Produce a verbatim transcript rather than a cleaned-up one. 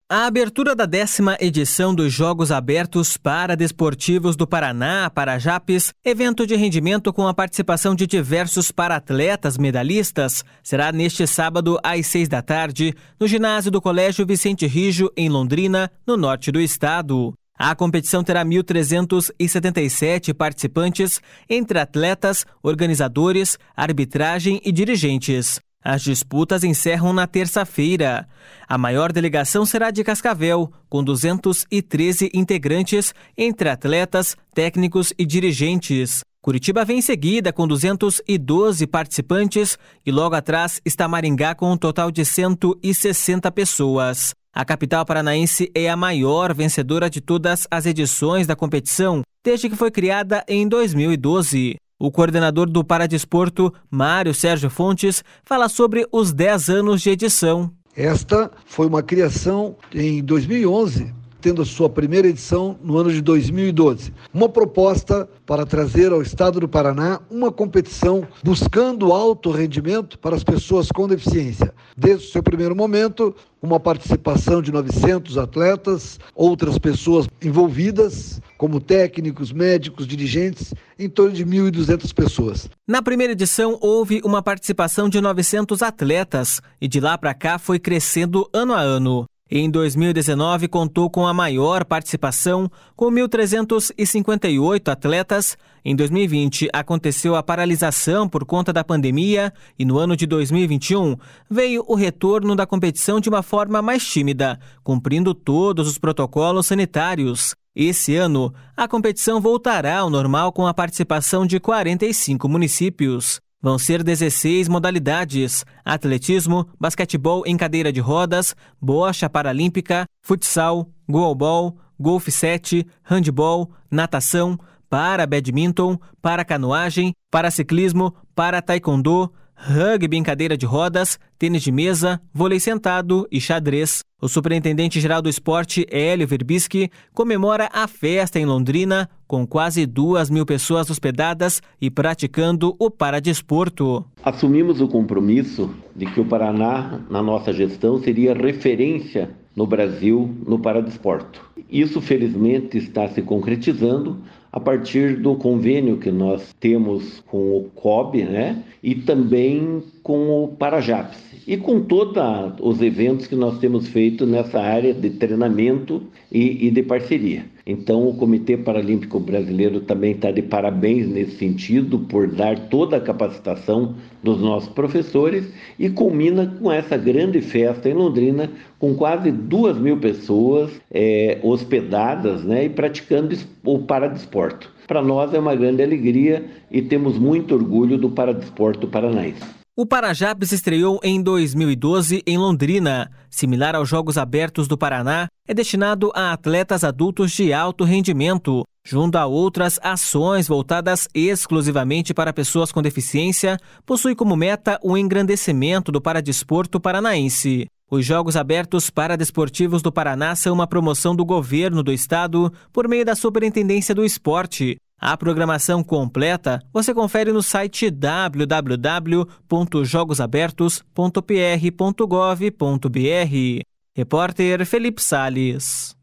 A abertura da décima edição dos Jogos Abertos Paradesportivos do Paraná, Parajapes, evento de rendimento com a participação de diversos paratletas medalhistas, será neste sábado às seis da tarde, no ginásio do Colégio Vicente Rijo, em Londrina, no norte do estado. A competição terá mil trezentos e setenta e sete participantes, entre atletas, organizadores, arbitragem e dirigentes. As disputas encerram na terça-feira. A maior delegação será de Cascavel, com duzentos e treze integrantes, entre atletas, técnicos e dirigentes. Curitiba vem em seguida com duzentos e doze participantes e logo atrás está Maringá com um total de cento e sessenta pessoas. A capital paranaense é a maior vencedora de todas as edições da competição, desde que foi criada em dois mil e doze. O coordenador do Paradesporto, Mário Sérgio Fontes, fala sobre os dez anos de edição. Esta foi uma criação em dois mil e onze, tendo a sua primeira edição no ano de dois mil e doze. Uma proposta para trazer ao estado do Paraná uma competição buscando alto rendimento para as pessoas com deficiência. Desde o seu primeiro momento, uma participação de novecentos atletas, outras pessoas envolvidas, como técnicos, médicos, dirigentes, em torno de mil e duzentas pessoas. Na primeira edição, houve uma participação de novecentos atletas e de lá para cá foi crescendo ano a ano. Em dois mil e dezenove, contou com a maior participação, com mil trezentos e cinquenta e oito atletas. Em dois mil e vinte, aconteceu a paralisação por conta da pandemia e no ano de dois mil e vinte e um, veio o retorno da competição de uma forma mais tímida, cumprindo todos os protocolos sanitários. Esse ano, a competição voltará ao normal com a participação de quarenta e cinco municípios. Vão ser dezesseis modalidades: atletismo, basquetebol em cadeira de rodas, bocha paralímpica, futsal, goalball, golfe sete, handball, natação, para badminton, para canoagem, para ciclismo, para taekwondo, rugby em cadeira de rodas, tênis de mesa, vôlei sentado e xadrez. O superintendente-geral do esporte, Hélio Verbisky, comemora a festa em Londrina, com quase duas mil pessoas hospedadas e praticando o paradesporto. Assumimos o compromisso de que o Paraná, na nossa gestão, seria referência no Brasil no paradesporto. Isso, felizmente, está se concretizando a partir do convênio que nós temos com o C O B, né? E também com o Parajapes. E com todos os eventos que nós temos feito nessa área de treinamento e, e de parceria. Então, o Comitê Paralímpico Brasileiro também está de parabéns nesse sentido, por dar toda a capacitação dos nossos professores, e culmina com essa grande festa em Londrina, com quase duas mil pessoas é, hospedadas, né, e praticando o paradesporto. Para nós é uma grande alegria e temos muito orgulho do paradesporto paranaense. O Parajapes estreou em dois mil e doze em Londrina. Similar aos Jogos Abertos do Paraná, é destinado a atletas adultos de alto rendimento, junto a outras ações voltadas exclusivamente para pessoas com deficiência, possui como meta o engrandecimento do paradesporto paranaense. Os Jogos Abertos Paradesportivos do Paraná são uma promoção do governo do estado por meio da Superintendência do Esporte. A programação completa você confere no site w w w ponto jogos abertos ponto p r ponto gov ponto b r. Repórter Felipe Salles.